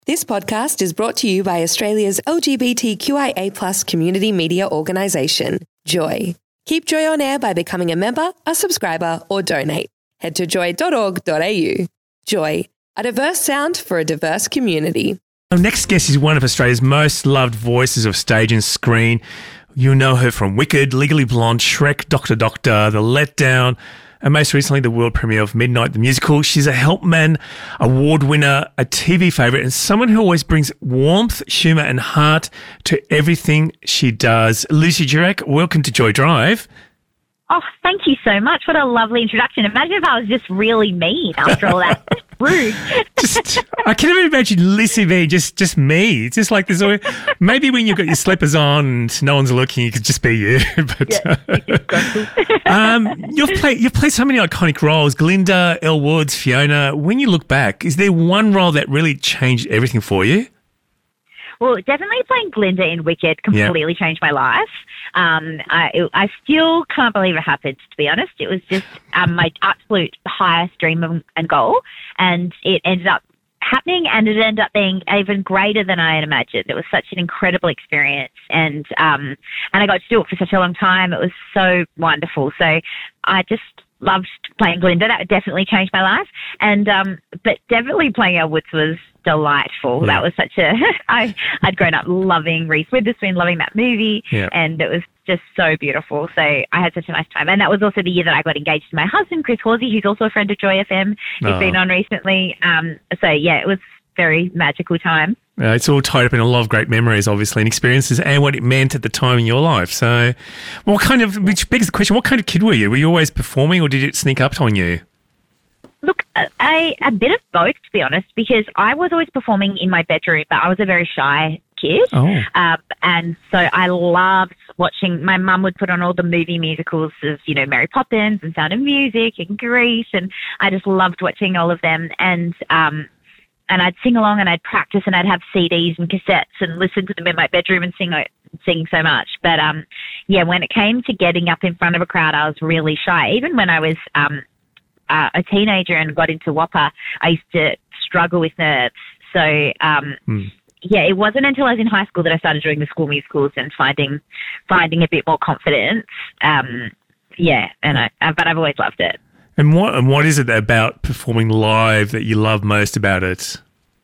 This podcast is brought to you by Australia's LGBTQIA+ community media organisation, Joy. Keep Joy on air by becoming a member, a subscriber, or donate. Head to joy.org.au. Joy, a diverse sound for a diverse community. Our next guest is one of Australia's most loved voices of stage and screen. You'll know her from Wicked, Legally Blonde, Shrek, Doctor Doctor, The Letdown, and most recently the world premiere of Midnight the Musical. She's a Helpman award winner, a TV favourite, and someone who always brings warmth, humour and heart to everything she does. Lucy Durack, welcome to Joy Drive. Oh, thank you so much. What a lovely introduction. Imagine if I was just really mean after all that. Rude. I can't even imagine Lucy being just me. It's just like this. Maybe when you've got your slippers on and no one's looking, it could just be you. You've played so many iconic roles: Glinda, Elle Woods, Fiona. When you look back, is there one role that really changed everything for you? Well, definitely playing Glinda in Wicked completely changed my life. I still can't believe it happened, to be honest. It was just my absolute highest dream and goal, and it ended up happening, and it ended up being even greater than I had imagined. It was such an incredible experience, and I got to do it for such a long time. It was so wonderful. So I just loved playing Glinda. That definitely changed my life. And but definitely playing Elle Woods was delightful. Yeah. That was such a I'd grown up loving Reese Witherspoon, loving that movie, and it was just so beautiful. So I had such a nice time. And that was also the year that I got engaged to my husband, Chris Horsey, who's also a friend of Joy FM. He's been on recently. So yeah, it was a very magical time. It's all tied up in a lot of great memories, obviously, and experiences, and what it meant at the time in your life. So, which begs the question, what kind of kid were you? Were you always performing, or did it sneak up on you? Look, a bit of both, to be honest, because I was always performing in my bedroom, but I was a very shy kid. And so I loved watching. My mum would put on all the movie musicals of, Mary Poppins and Sound of Music and Grease, and I just loved watching all of them. And I'd sing along and I'd practice and I'd have CDs and cassettes and listen to them in my bedroom and sing so much. But, when it came to getting up in front of a crowd, I was really shy. Even when I was a teenager and got into WAPA, I used to struggle with nerves. So, it wasn't until I was in high school that I started doing the school musicals and finding a bit more confidence. But I've always loved it. And what is it about performing live that you love most about it?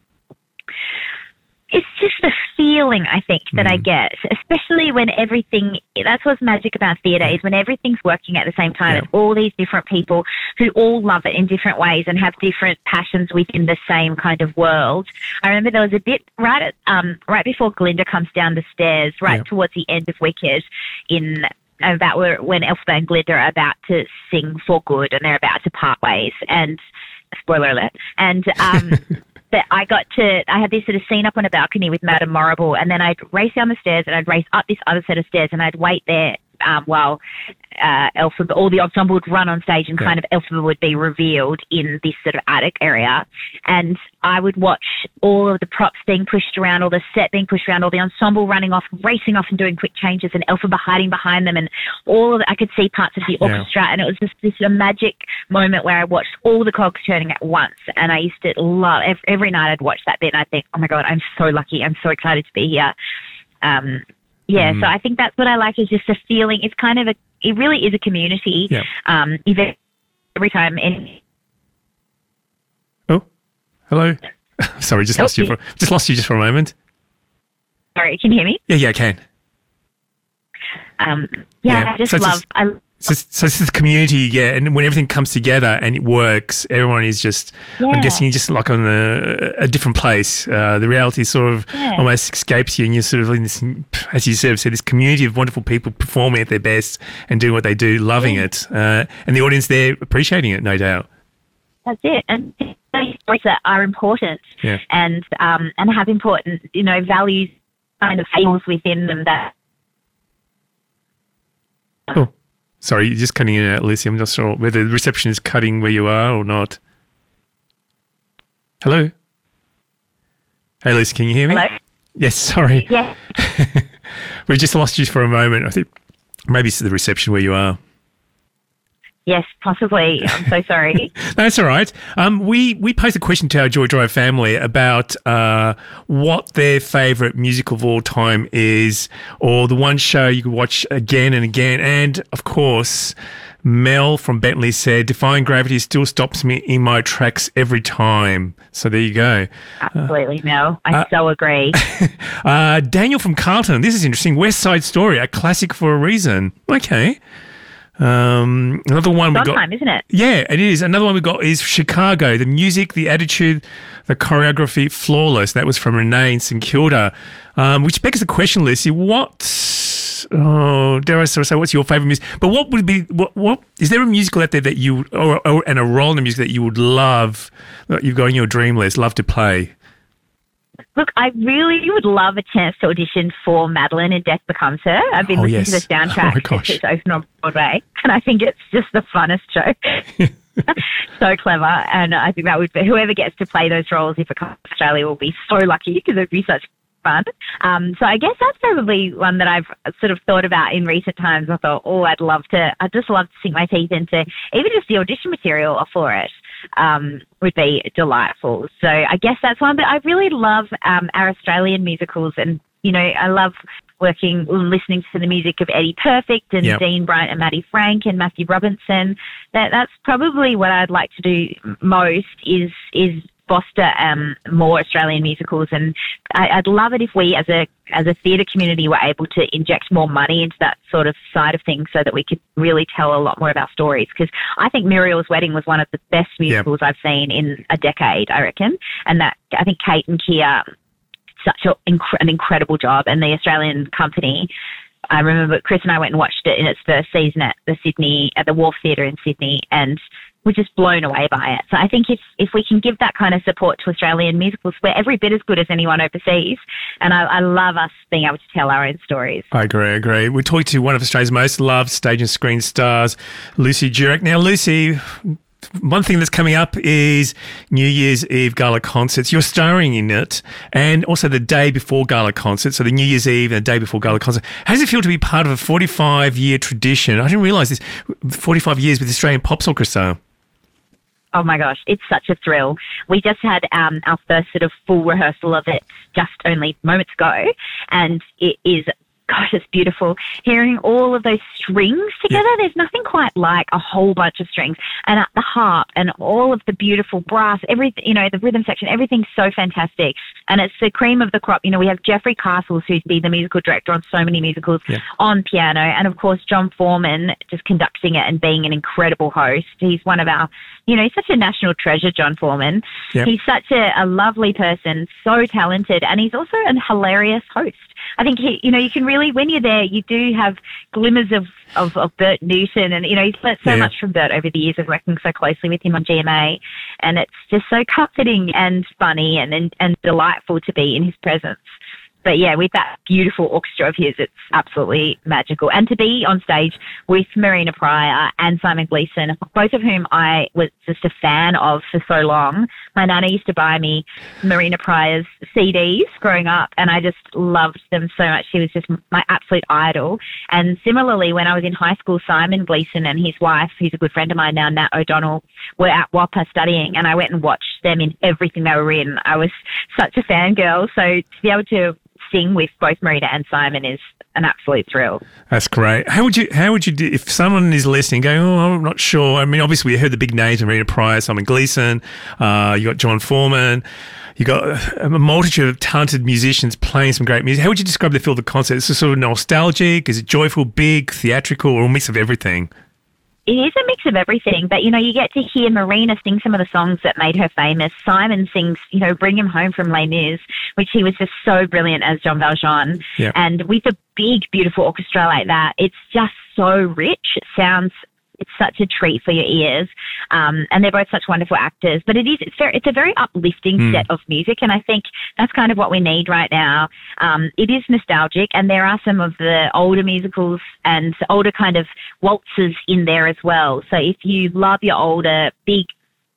It's just the feeling, I think, that I get, especially when that's what's magic about theatre, is when everything's working at the same time. It's all these different people who all love it in different ways and have different passions within the same kind of world. I remember there was a bit right before Glinda comes down the stairs, towards the end of Wicked, when Elphaba and Glinda are about to sing For Good and they're about to part ways, and spoiler alert, and but I had this sort of scene up on a balcony with Madame Morrible, and then I'd race down the stairs and I'd race up this other set of stairs and I'd wait there while Elphaba, all the ensemble would run on stage, and kind of Elphaba would be revealed in this sort of attic area, and I would watch all of the props being pushed around, all the set being pushed around, all the ensemble running off, racing off and doing quick changes, and Elphaba hiding behind them, and I could see parts of the orchestra, and it was just this magic moment where I watched all the cogs turning at once, and I used to love every night I'd watch that bit and I'd think, oh my God, I'm so lucky, I'm so excited to be here. So I think that's what I like, is just a feeling. It's kind of it really is a community. Every time. Oh, hello. Sorry, lost you just for a moment. Sorry, can you hear me? Yeah, I can. I just love. So it's the community, and when everything comes together and it works, everyone is just, I'm guessing you're just like on a different place. The reality sort of almost escapes you, and you're sort of in this, as you said, this community of wonderful people performing at their best and doing what they do, loving it, and the audience there appreciating it, no doubt. That's it. And stories that are important and have important, values, kind of feels within them that. Oh. Sorry, you're just cutting in and out, Lucy. I'm not sure whether the reception is cutting where you are or not. Hello? Hey, Lucy, can you hear me? Hello? Yes, sorry. Yeah. We just lost you for a moment. I think maybe it's the reception where you are. Yes, possibly. I'm so sorry. That's all right. We posed a question to our Joy Drive family about what their favourite musical of all time is, or the one show you could watch again and again. And, of course, Mel from Bentley said, Defying Gravity still stops me in my tracks every time. So there you go. Absolutely, Mel. I so agree. Daniel from Carlton, this is interesting. West Side Story, a classic for a reason. Okay. Another one we got. Time, isn't it? Yeah, it is. Another one we got is Chicago. The music, the attitude, the choreography, flawless. That was from Renee in St Kilda. Which begs the question, Lucy, dare I sort of say, what's your favourite music? But what would be, what is there a musical out there that you, and a role in the music that you would love, that you've got on your dream list, love to play? Look, I really would love a chance to audition for Madeline in Death Becomes Her. I've been listening to the soundtrack since it's open on Broadway, and I think it's just the funnest show. So clever, and I think that would be, whoever gets to play those roles, if it comes to Australia, will be so lucky because it'd be such fun. So I guess that's probably one that I've sort of thought about in recent times. I thought, I'd just love to sink my teeth into even just the audition material for it. Would be delightful. So I guess that's one. But I really love our Australian musicals, and I love listening to the music of Eddie Perfect and Dean Bryant and Matty Frank and Matthew Robinson. That's probably what I'd like to do most is foster more Australian musicals, and I'd love it if we as a theatre community were able to inject more money into that sort of side of things so that we could really tell a lot more of our stories, because I think Muriel's Wedding was one of the best musicals I've seen in a decade, I reckon, and that I think Kate and Kia such an incredible job, and the Australian company. I remember Chris and I went and watched it in its first season at the Wharf Theatre in Sydney, and we're just blown away by it. So I think if we can give that kind of support to Australian musicals, we're every bit as good as anyone overseas. And I love us being able to tell our own stories. I agree. We talked to one of Australia's most loved stage and screen stars, Lucy Durack. Now, Lucy, one thing that's coming up is New Year's Eve gala concerts. You're starring in it, and also the day before gala concert. So the New Year's Eve and the day before gala concert. How does it feel to be part of a 45-year tradition? I didn't realise this. 45 years with the Australian Pops Orchestra. Oh my gosh, it's such a thrill. We just had our first sort of full rehearsal of it just only moments ago, and it is, gosh, it's beautiful. Hearing all of those strings together, there's nothing quite like a whole bunch of strings, and the harp and all of the beautiful brass, everything, the rhythm section, everything's so fantastic. And it's the cream of the crop. We have Jeffrey Castles, who's been the musical director on so many musicals, on piano, and of course John Foreman just conducting it and being an incredible host. He's one of our, he's such a national treasure, John Foreman. Yep. He's such a lovely person, so talented, and he's also a hilarious host. I think you can really, when you're there, you do have glimmers of Bert Newton, and he's learnt so much from Bert over the years of working so closely with him on GMA, and it's just so comforting and funny and delightful to be in his presence. But yeah, with that beautiful orchestra of his, it's absolutely magical. And to be on stage with Marina Pryor and Simon Gleeson, both of whom I was just a fan of for so long. My nana used to buy me Marina Pryor's CDs growing up, and I just loved them so much. She was just my absolute idol. And similarly, when I was in high school, Simon Gleeson and his wife, who's a good friend of mine now, Nat O'Donnell, were at WAPA studying, and I went and watched them in everything they were in. I was such a fangirl. So to be able to sing with both Marina and Simon is an absolute thrill. That's great. How would you do if someone is listening going, I'm not sure? I mean, obviously we heard the big names, Marina Pryor, Simon Gleeson, you got John Foreman, you got a multitude of talented musicians playing some great music. How would you describe the feel of the concert? Is it sort of nostalgic? Is it joyful, big, theatrical, or a mix of everything? It is a mix of everything, but, you get to hear Marina sing some of the songs that made her famous. Simon sings, Bring Him Home from Les Mis, which he was just so brilliant as Jean Valjean. Yep. And with a big, beautiful orchestra like that, it's just so rich. It's such a treat for your ears. And they're both such wonderful actors. But it's a very uplifting set of music, and I think that's kind of what we need right now. It is nostalgic, and there are some of the older musicals and older kind of waltzes in there as well. So if you love your older, big,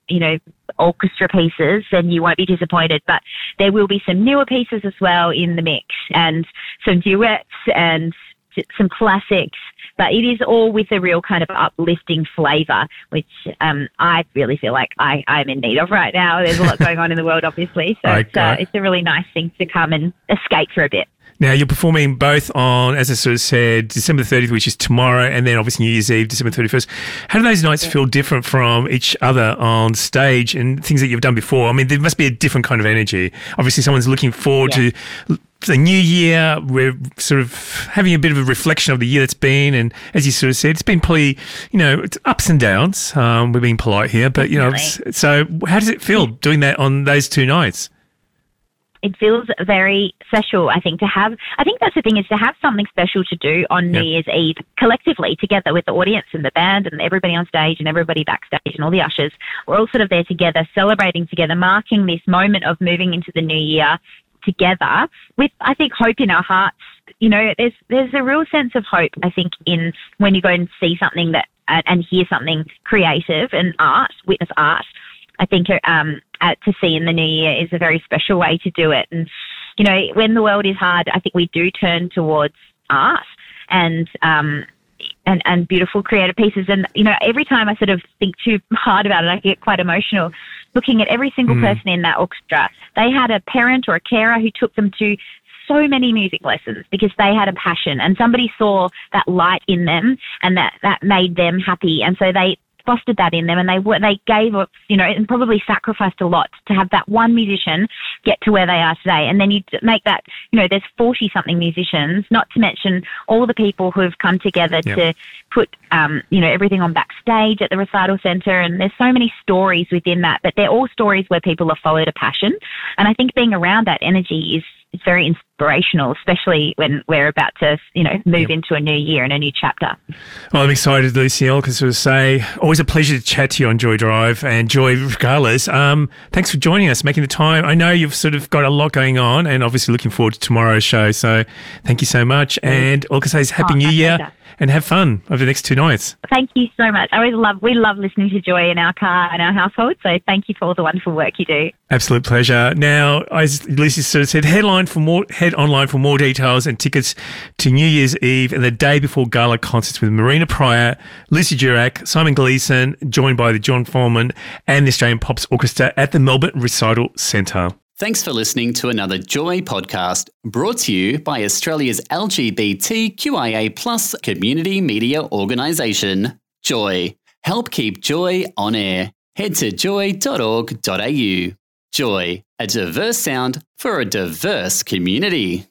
orchestra pieces, then you won't be disappointed. But there will be some newer pieces as well in the mix, and some duets and some classics, but it is all with a real kind of uplifting flavour, which I really feel like I'm in need of right now. There's a lot going on in the world, obviously, so it's a really nice thing to come and escape for a bit. Now, you're performing both on, as I sort of said, December 30th, which is tomorrow, and then obviously New Year's Eve, December 31st. How do those nights feel different from each other on stage and things that you've done before? I mean, there must be a different kind of energy. Obviously, someone's looking forward to the new year. We're sort of having a bit of a reflection of the year that's been, and as you sort of said, it's been pretty, it's ups and downs. We're being polite here, but, so how does it feel doing that on those two nights? It feels very special, I think that's the thing, is to have something special to do on New Year's Eve collectively together with the audience and the band and everybody on stage and everybody backstage and all the ushers. We're all sort of there together, celebrating together, marking this moment of moving into the new year together with, I think, hope in our hearts. There's a real sense of hope, I think, in when you go and see something that and hear something creative and witness art. I think to see in the new year is a very special way to do it. And, when the world is hard, I think we do turn towards art and beautiful creative pieces. And, every time I sort of think too hard about it, I get quite emotional looking at every single person in that orchestra. They had a parent or a carer who took them to so many music lessons because they had a passion and somebody saw that light in them and that made them happy. And so they fostered that in them, and they gave up, and probably sacrificed a lot to have that one musician get to where they are today. And then you make that, there's 40-something musicians, not to mention all the people who have come together to put, everything on backstage at the recital centre. And there's so many stories within that, but they're all stories where people have followed a passion. And I think being around that energy is very inspirational, especially when we're about to, move into a new year and a new chapter. Well, I'm excited, Lucille, because sort of say, always a pleasure to chat to you on Joy Drive, and Joy, regardless. Thanks for joining us, making the time. I know you've sort of got a lot going on, and obviously looking forward to tomorrow's show. So thank you so much, and all I can say is Happy New Year. Pleasure. And have fun over the next 2 nights. Thank you so much. We love listening to Joy in our car and our household. So thank you for all the wonderful work you do. Absolute pleasure. Now, as Lucy sort of said, head online for more details and tickets to New Year's Eve and the day before gala concerts with Marina Pryor, Lucy Durack, Simon Gleeson, joined by the John Foreman and the Australian Pops Orchestra at the Melbourne Recital Centre. Thanks for listening to another Joy podcast, brought to you by Australia's LGBTQIA+ community media organisation, Joy. Help keep Joy on air. Head to joy.org.au. Joy, a diverse sound for a diverse community.